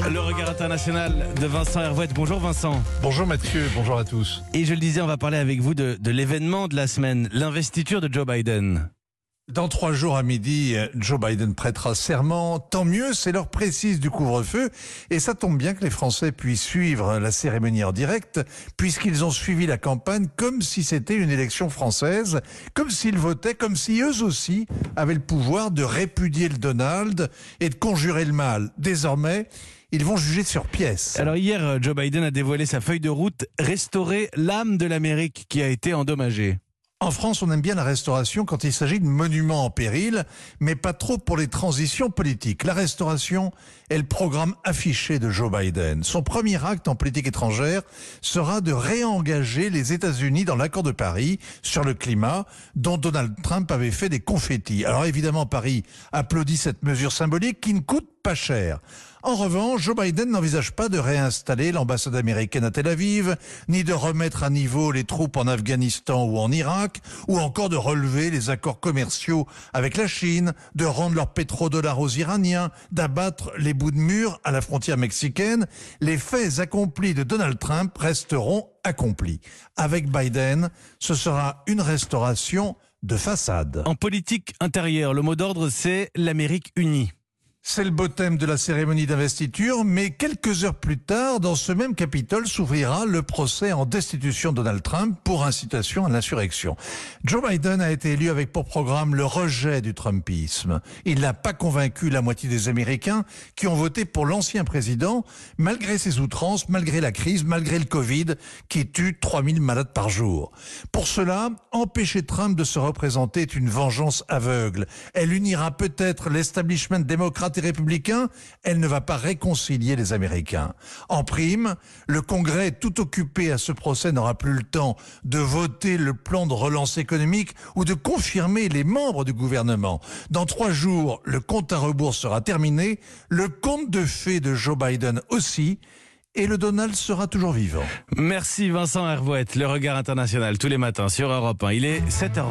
Le regard international de Vincent Hervouette. Bonjour Vincent. Bonjour Mathieu, bonjour à tous. Et je le disais, on va parler avec vous de l'événement de la semaine, l'investiture de Joe Biden. Dans 3 jours à midi, Joe Biden prêtera serment. Tant mieux, c'est l'heure précise du couvre-feu. Et ça tombe bien que les Français puissent suivre la cérémonie en direct, puisqu'ils ont suivi la campagne comme si c'était une élection française, comme s'ils votaient, comme si eux aussi avaient le pouvoir de répudier le Donald et de conjurer le mal. Désormais, ils vont juger sur pièce. Alors hier, Joe Biden a dévoilé sa feuille de route, restaurer l'âme de l'Amérique qui a été endommagée. En France, on aime bien la restauration quand il s'agit de monuments en péril, mais pas trop pour les transitions politiques. La restauration est le programme affiché de Joe Biden. Son premier acte en politique étrangère sera de réengager les États-Unis dans l'accord de Paris sur le climat, dont Donald Trump avait fait des confettis. Alors évidemment, Paris applaudit cette mesure symbolique qui ne coûte pas cher. En revanche, Joe Biden n'envisage pas de réinstaller l'ambassade américaine à Tel Aviv, ni de remettre à niveau les troupes en Afghanistan ou en Irak, ou encore de relever les accords commerciaux avec la Chine, de rendre leurs pétrodollars aux Iraniens, d'abattre les bouts de mur à la frontière mexicaine. Les faits accomplis de Donald Trump resteront accomplis. Avec Biden, ce sera une restauration de façade. En politique intérieure, le mot d'ordre, c'est l'Amérique unie. C'est le beau thème de la cérémonie d'investiture, mais quelques heures plus tard, dans ce même Capitole, s'ouvrira le procès en destitution de Donald Trump pour incitation à l'insurrection. Joe Biden a été élu avec pour programme le rejet du Trumpisme. Il n'a pas convaincu la moitié des Américains qui ont voté pour l'ancien président, malgré ses outrances, malgré la crise, malgré le Covid, qui tue 3000 malades par jour. Pour cela, empêcher Trump de se représenter est une vengeance aveugle. Elle unira peut-être l'establishment démocrate et républicain, elle ne va pas réconcilier les Américains. En prime, le Congrès, tout occupé à ce procès, n'aura plus le temps de voter le plan de relance économique ou de confirmer les membres du gouvernement. Dans 3 jours, le compte à rebours sera terminé, le conte de fées de Joe Biden aussi, et le Donald sera toujours vivant. Merci Vincent Hervouette, le regard international tous les matins sur Europe 1. Il est 7h.